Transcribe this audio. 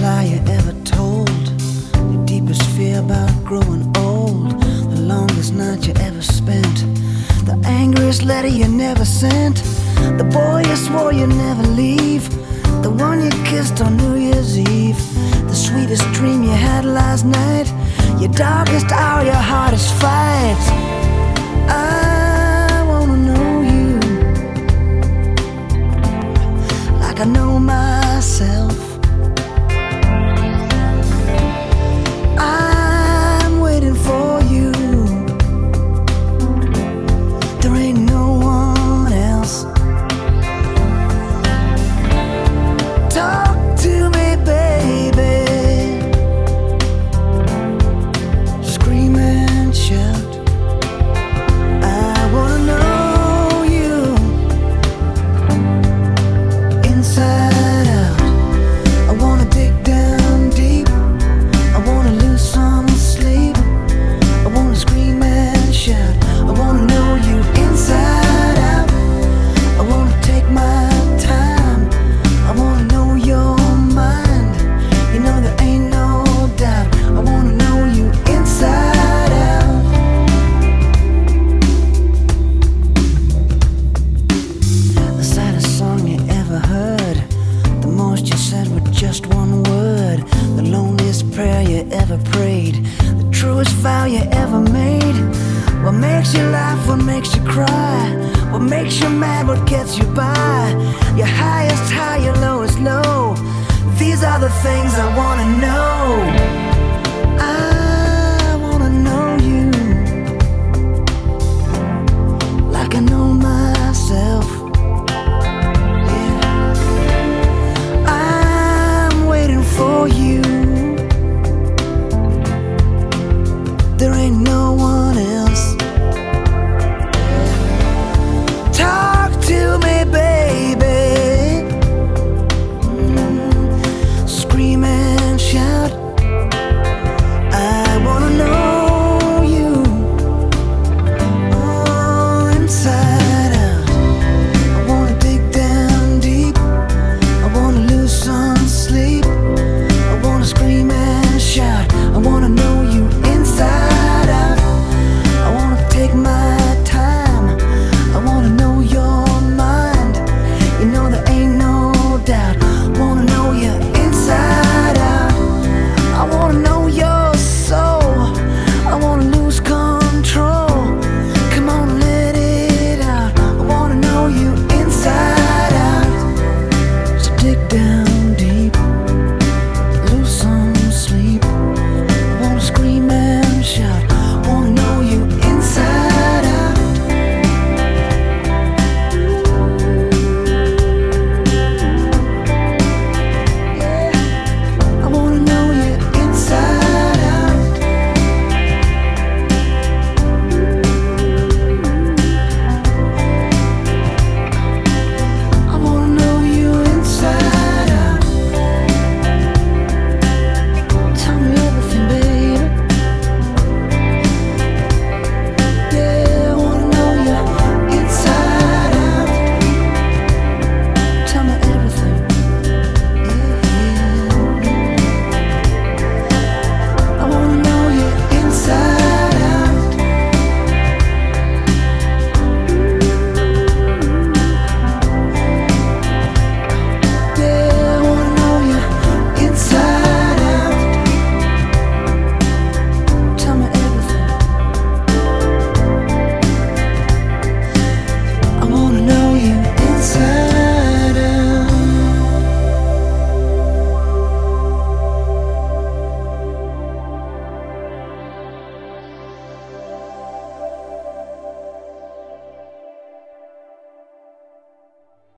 lie you ever told, your deepest fear about growing old, the longest night you ever spent, the angriest letter you never sent, the boy you swore you'd never leave, the one you kissed on New Year's Eve, the sweetest dream you had last night, your darkest hour, your hardest fight. I wanna know you like I know myself. I'm waiting for you. There ain't no one else. Talk to me, baby. Scream and shout. I wanna know you inside out. I wanna dig down deep. I wanna lose some sleep. I wanna scream and shout. I wanna know you inside out. I wanna take my time. I wanna know your mind. You know there ain't no doubt. I wanna know you inside out. The saddest song you ever heard, the most you said with just one word, the loneliest prayer you ever prayed, the truest vow you ever made. What makes you laugh, what makes you cry, what makes you mad, what gets you by, your highest high, your lowest low. These are the things I wanna know.